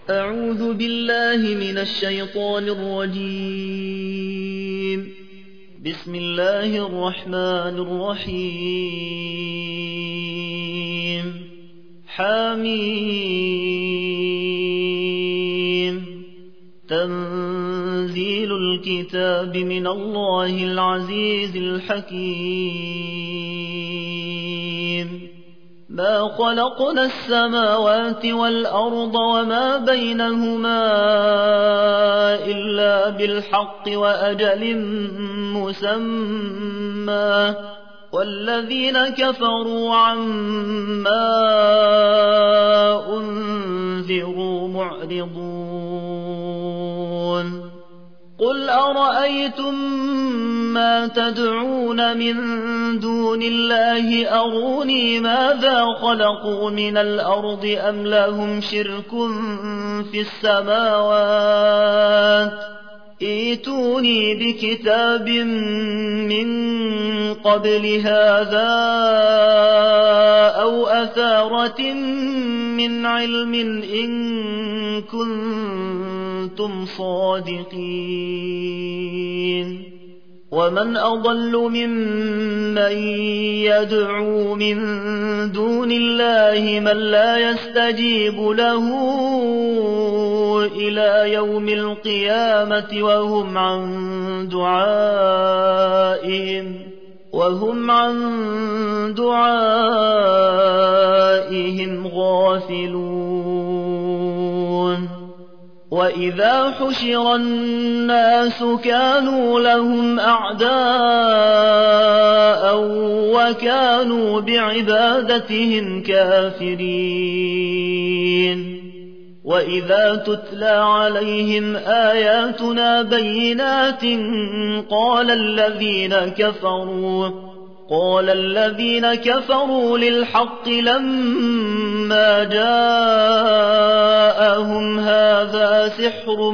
أعوذ بالله من الشيطان الرجيم. بسم الله الرحمن الرحيم. حميم. تنزيل الكتاب من الله العزيز الحكيم. ما خلقنا السماوات والأرض وما بينهما إلا بالحق وأجل مسمى، والذين كفروا عما أنذروا معرضون. قل أرأيتم ما تدعون من دون الله أروني ماذا خلقوا من الأرض أم لهم شرك في السماوات، ائتوني بكتاب من قبل هذا أو أثارة من علم إن كنتم صادقين. ومن أضل ممن يدعو من دون الله من لا يستجيب له إلى يوم القيامة وهم عن دعائهم غافلون. وإذا حشر الناس كانوا لهم أعداء وكانوا بعبادتهم كافرين. وإذا تتلى عليهم آياتنا بينات قال الذين كفروا للحق لما جاءهم هذا سحر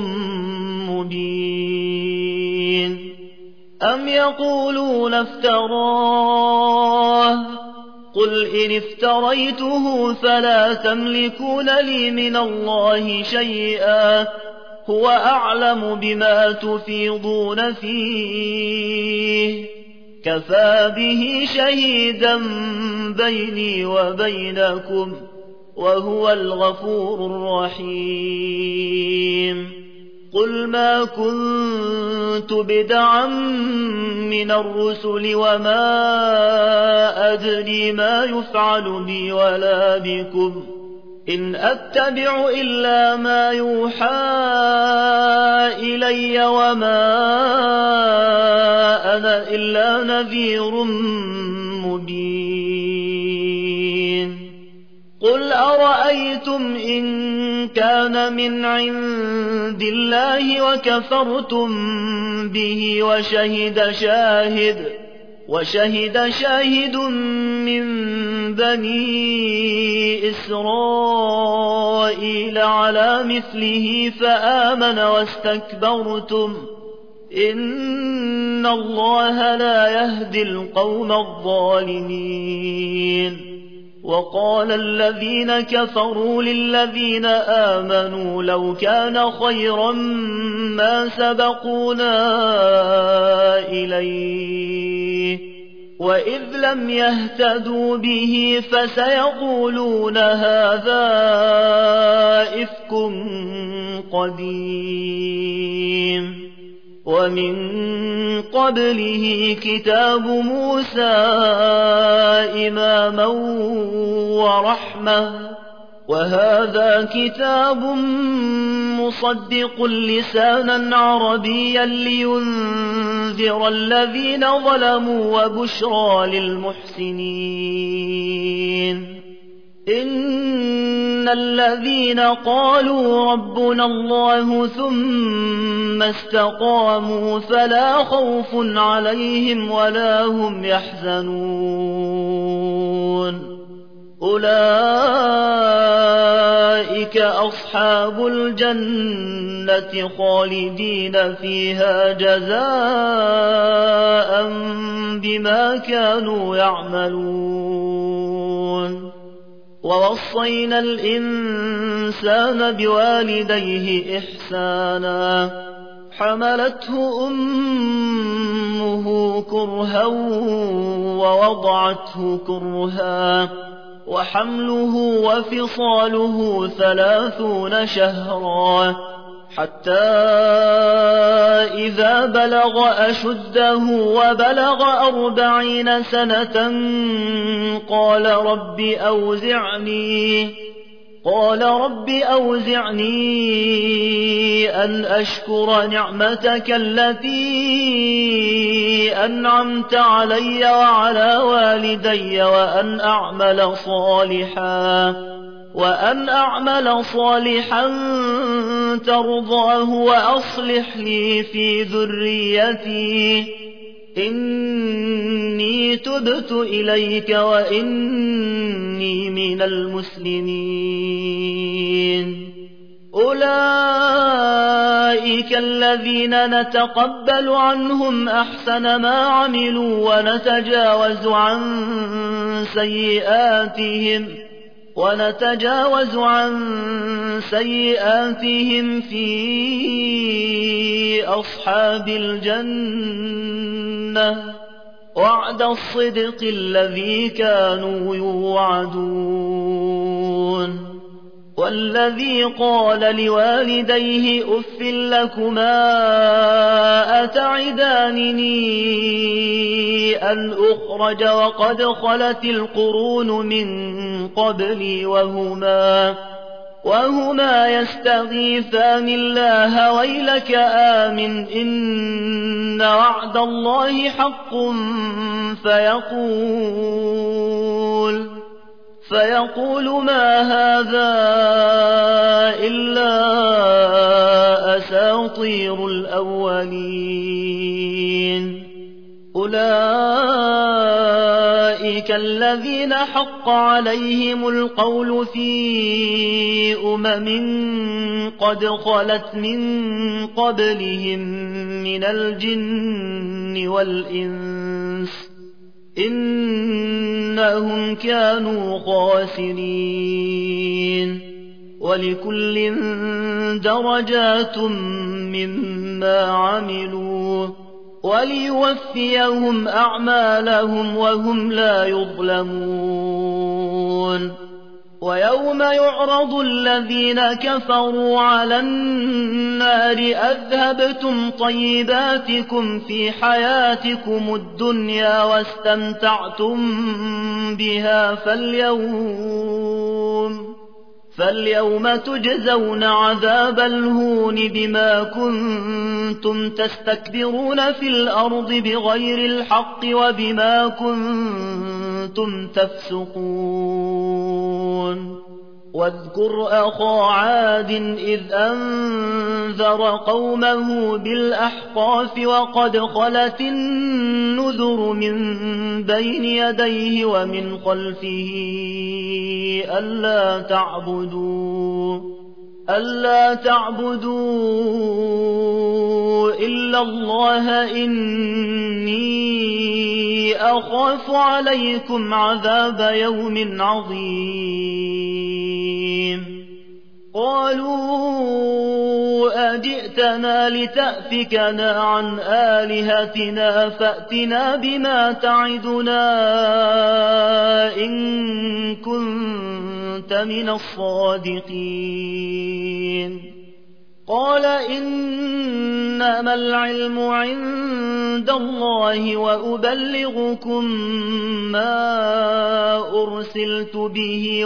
مبين. أم يقولون افتراه، قل إن افتريته فلا تملكون لي من الله شيئا هو أعلم بما تفيضون فيه، كفى به شهيدا بيني وبينكم وهو الغفور الرحيم. قل ما كنت بدعا من الرسل وما أدري ما يفعل بي ولا بكم، إن أتبع إلا ما يوحى إلي وما أنا إلا نذير مبين. قل أرأيتم إن كان من عند الله وكفرتم به وشهد شاهد من بني إسرائيل على مثله فآمن واستكبرتم إن الله لا يهدي القوم الظالمين. وقال الذين كفروا للذين آمنوا لو كان خيرا ما سبقونا إليه، وإذ لم يهتدوا به فسيقولون هذا إفك قديم. ومن قبله كتاب موسى إماما ورحمة، وهذا كتاب مصدق لسانا عربيا لينذر الذين ظلموا وبشرى للمحسنين. إن الذين قالوا ربنا الله ثم استقاموا فلا خوف عليهم ولا هم يحزنون. أولئك أصحاب الجنة خالدين فيها جزاء بما كانوا يعملون. ووصينا الإنسان بوالديه إحسانا حملته أمه كرها ووضعته كرها وحمله وفصاله 30 شهرا حتى إذا بلغ أشده وبلغ 40 سنة قال رب أوزعني أن أشكر نعمتك التي أنعمت علي وعلى والدي وأن أعمل صالحا ترضاه وأصلح لي في ذريتي إني تبت إليك وإني من المسلمين. أولئك الذين نتقبل عنهم أحسن ما عملوا ونتجاوز عن سيئاتهم في أصحاب الجنة وعد الصدق الذي كانوا يوعدون. والذي قال لوالديه أف لكما أتعدانني أن أخرج وقد خلت القرون من قبلي وهما يستغيثان الله ويلك آمن إن وعد الله حق فيقول ما هذا إلا أساطير الأولين. أولئك الذين حق عليهم القول في قد خلت من قبلهم من الجن والإنس إنهم كانوا خاسرين. ولكل درجات مما عملوا وليوفيهم أعمالهم وهم لا يظلمون. ويوم يعرض الذين كفروا على النار أذهبتم طيباتكم في حياتكم الدنيا واستمتعتم بها فاليوم تجزون عذاب الهون بما كنتم تستكبرون في الأرض بغير الحق وبما كنتم تفسقون. واذكر أخا عاد إذ أنذر قومه بالأحقاف وقد خلت النذر من بين يديه ومن خلفه ألا تعبدوا إلا الله إني أخاف عليكم عذاب يوم عظيم. قالوا أجئتنا لتأفكنا عن آلهتنا فأتنا بما تعدنا إن كنت من الصادقين. قال إنما العلم عند الله وأبلغكم ما أرسلت به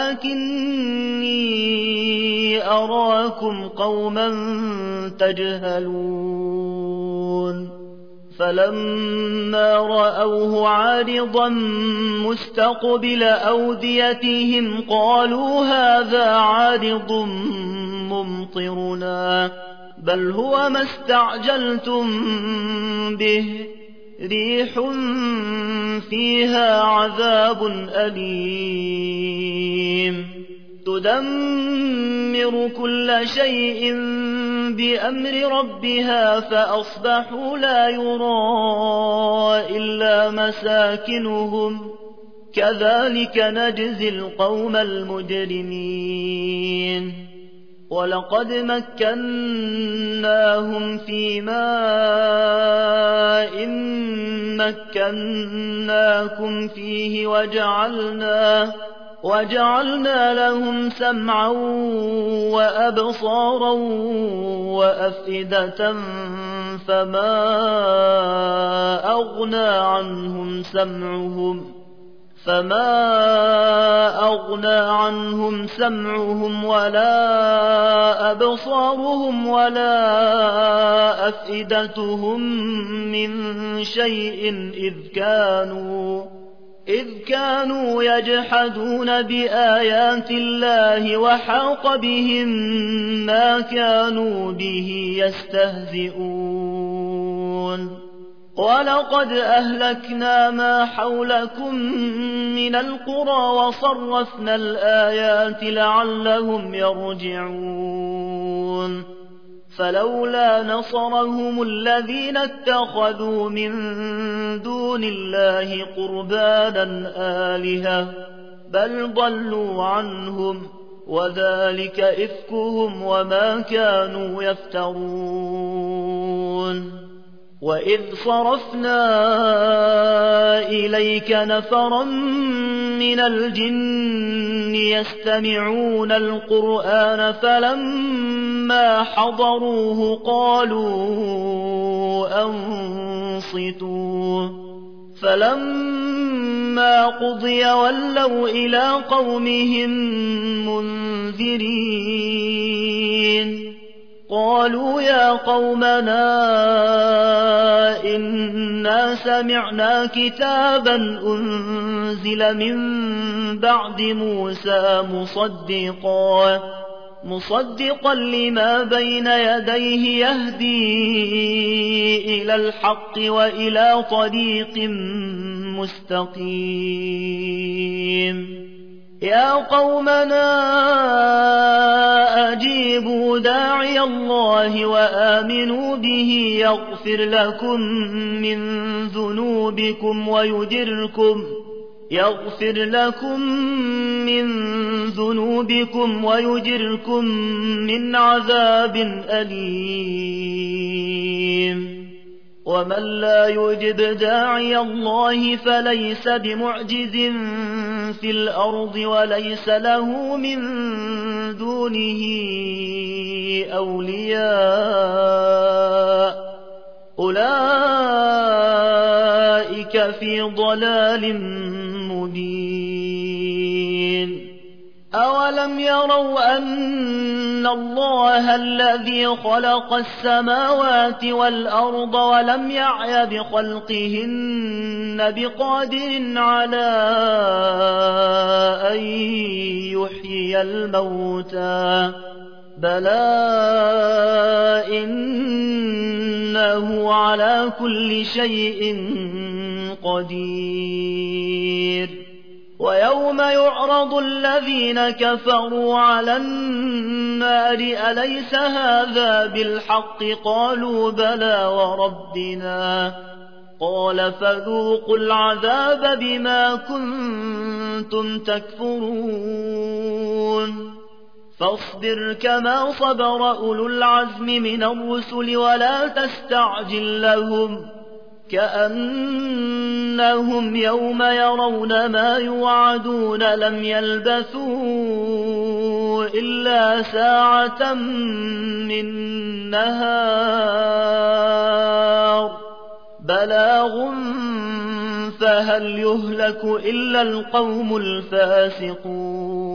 ولكني أراكم قوما تجهلون. فلما رأوه عارضا مستقبل أوديتهم قالوا هذا عارض ممطرنا بل هو ما استعجلتم به ريح فيها عذاب أليم تدمر كل شيء بأمر ربها فأصبحوا لا يرى إلا مساكنهم كذلك نجزي القوم المجرمين ولقد مكناهم في ماء مكناكم فيه وجعلنا لهم سمعا وأبصارا وأفئدة فما أغنى عنهم سمعهم ولا أبصارهم ولا أفئدتهم من شيء إذ كانوا يجحدون بآيات الله وحاق بهم ما كانوا به يستهزئون ولقد أهلكنا ما حولكم من القرى وصرفنا الآيات لعلهم يرجعون فلولا نصرهم الذين اتخذوا من دون الله قربانا آلهة بل ضلوا عنهم وذلك إفكهم وما كانوا يفترون وإذ صرفنا إليك نفرا من الجن يستمعون القرآن فلما حضروه قالوا أنصتوا فلما قضي ولوا إلى قومهم منذرين قالوا يا قومنا إنا سمعنا كتابا أنزل من بعد موسى مصدقا لما بين يديه يهدي إلى الحق وإلى طريق مستقيم يا قومنا أجيبوا داعي الله وآمنوا به يغفر لكم من ذنوبكم ويجركم من عذاب أليم ومن لا يجب داعي الله فليس بمعجز في الأرض وليس له من دونه أولياء أولئك في ضلال مبين أولم يروا أن الله الذي خلق السماوات والأرض ولم يعي بخلقهن بقادر على أن يحيي الموتى بلى إنه على كل شيء قدير ويوم يعرض الذين كفروا على النار أليس هذا بالحق قالوا بلى وربنا قال فذوقوا العذاب بما كنتم تكفرون فاصبر كما صبر أولو العزم من الرسل ولا تستعجل لهم كأنهم يوم يرون ما يوعدون لم يلبثوا إلا ساعة من نهار بلاغ فهل يهلك إلا القوم الفاسقون